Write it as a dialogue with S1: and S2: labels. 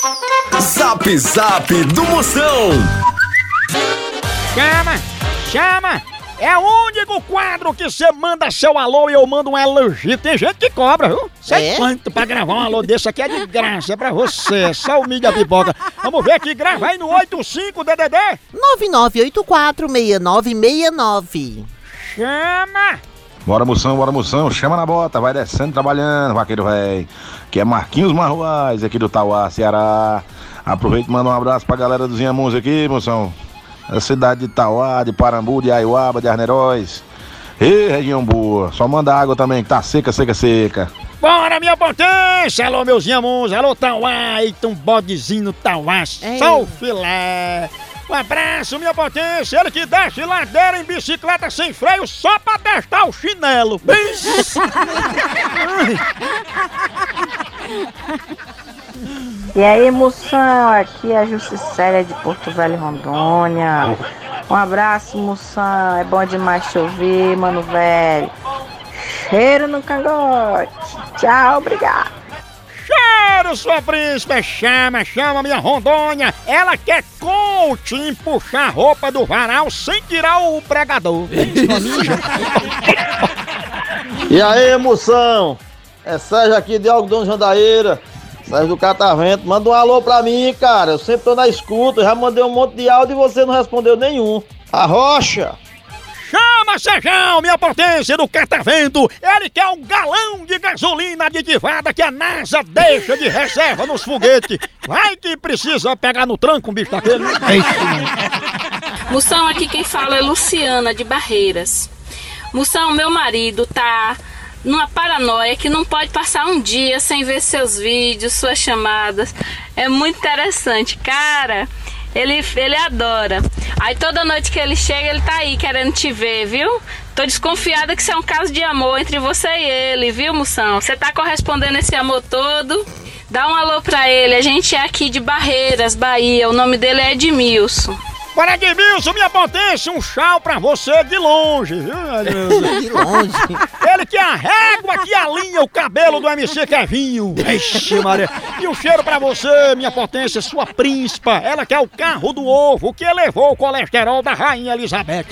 S1: Zap Zap do Moção.
S2: Chama! É o único quadro que você manda seu alô e eu mando um elogio. Tem gente que cobra, viu? Sei quanto pra gravar um alô desse aqui é de graça, é pra você. Só o mídia pipoca. Vamos ver aqui, grava aí no 85-DDD
S3: 99846969.
S2: Chama!
S4: Bora Moção, chama na bota, vai descendo trabalhando, vaqueiro véi. Que é Marquinhos Marruais, aqui do Tauá, Ceará. Aproveita e manda um abraço pra galera dos Inhamuns aqui, Moção. Da cidade de Tauá, de Parambu, de Aiuaba, de Arneróis. Ê, região boa. Só manda água também, que tá seca.
S2: Bora, minha potência! Alô, meus Inhamuns, alô, Tauá, eita, um bodezinho no Tauá, só o filé. Um abraço, minha potência, ele que desce ladeira em bicicleta sem freio só pra testar o chinelo.
S5: E aí, Moção, aqui é a Justicélia de Porto Velho, Rondônia. Um abraço, Moção, é bom demais te ouvir, mano velho. Cheiro no cangote. Tchau, obrigado.
S2: Cheiro, sua príncipe, chama minha Rondônia. Ela quer coach em puxar a roupa do varal sem tirar o pregador.
S6: E aí, Moção? É Sérgio aqui de Algodão de Jandaíra. Sérgio do Catavento, manda um alô pra mim, cara. Eu sempre tô na escuta, já mandei um monte de áudio e você não respondeu nenhum. A Rocha!
S2: Chama, Sérgio, minha potência do Catavento. Ele quer um galão de gasolina aditivada que a NASA deixa de reserva nos foguetes. Vai que precisa pegar no tranco um bicho daquele.
S7: Moção, aqui quem fala é Luciana, de Barreiras. Moção, meu marido tá numa paranoia que não pode passar um dia sem ver seus vídeos, suas chamadas. É muito interessante, cara. Ele adora. Aí toda noite que ele chega, ele tá aí querendo te ver, viu? Tô desconfiada que isso é um caso de amor entre você e ele, viu, Moção? Você tá correspondendo esse amor todo? Dá um alô pra ele. A gente é aqui de Barreiras, Bahia. O nome dele é Edmilson.
S2: Para Edmilson, minha potência, um chau pra você de longe, viu?
S3: De longe.
S2: Ele que é a régua que alinha o cabelo do MC Kevinho. Ixi, Maria. E um cheiro pra você, minha potência, sua príncipa. Ela que é o carro do ovo que elevou o colesterol da rainha Elizabeth.